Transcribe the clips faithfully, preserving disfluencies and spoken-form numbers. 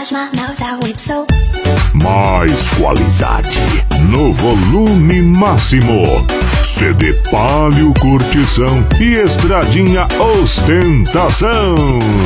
Mais qualidade no volume máximo. C D Palio Curtição e Estradinha Ostentação.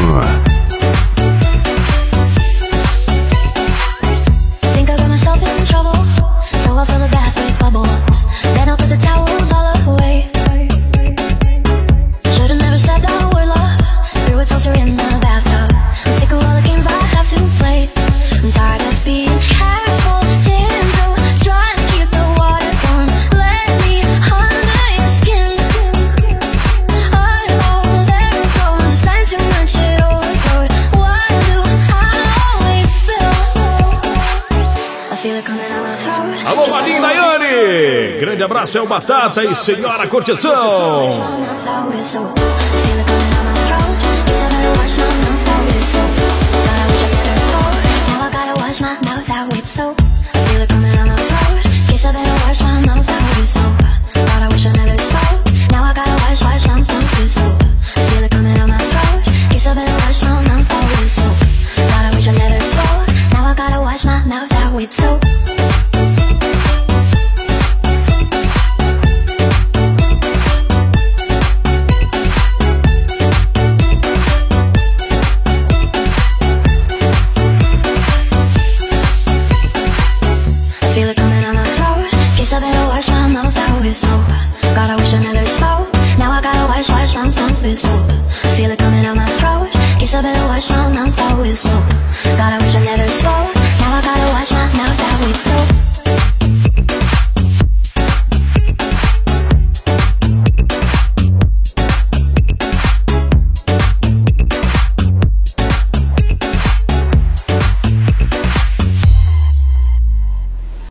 Think I got myself in trouble, so I fill the bath with bubbles. Then I'll put the towels all away. Should've never said that word love. Threw a toaster in the bathtub. I'm sick of all the games I have to play. I'm tired of being careful, gentle, trying to keep the water warm. Let me under your skin. Oh, there it goes. The signs too much, it overflowed. Why do I always spill? I feel it coming out my throat. Alô, Marinho Daiane! Grande abraço, é o Batata e Senhora Curtição. That we're so